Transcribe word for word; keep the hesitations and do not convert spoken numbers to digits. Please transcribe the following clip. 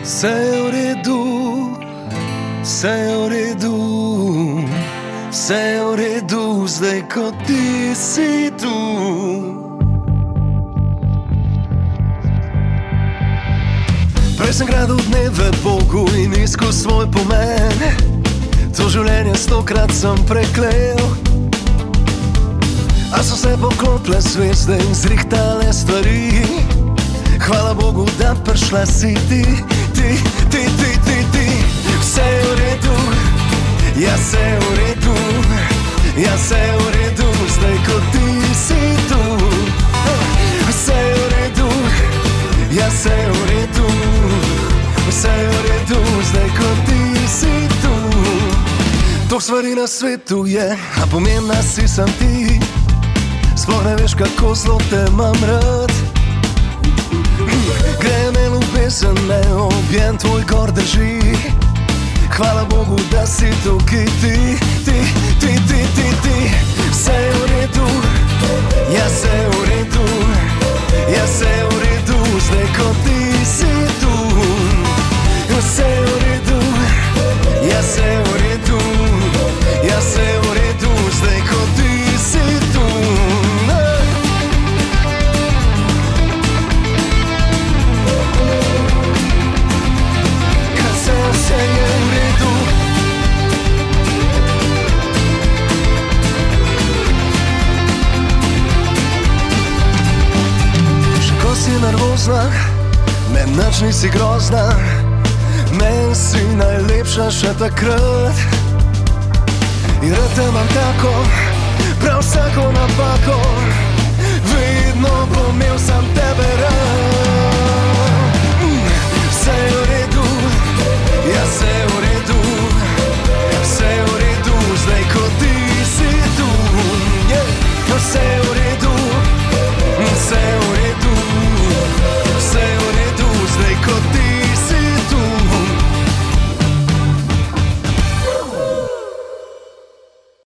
Vse je v redu, vse je v redu, vse je v redu, zdaj ko ti si tu. Prej sem gradil dneve Bogu in iskal svoj pomen, to življenje stokrat sem preklel. A so se poklopile zvezde in zrihtale stvari. Hvala Bogu, da prišla si ti, ti, ti, ti, ti, ti. Vse je v redu, ja vse je v redu, ja vse je v redu, zdaj ko ti si tu. Vse je v redu, ja vse je v redu, vse je v redu, zdaj ko ti si tu. Toh stvari na svetu je, a pomembna si sam ti. Sploh ne veš, kako zelo te imam rad. Gre me ljubezen, me objem tvoj gor drži. Hvala Bogu, da si tukaj ti, ti, ti, ti, ti, ti. Vse je v redu, ja vse je v redu, ja vse je v redu, zdaj ko ti si tu. Vse je v redu, ja vse je v redu, ja vse je v redu, zdaj ko ti si tu. Vse je v redu. Še ko si nervozna, men nič nisi grozna, men si najlepša še takrat. In rad te imam tako, prav vsako napako, vedno bom imel sam tebe rad.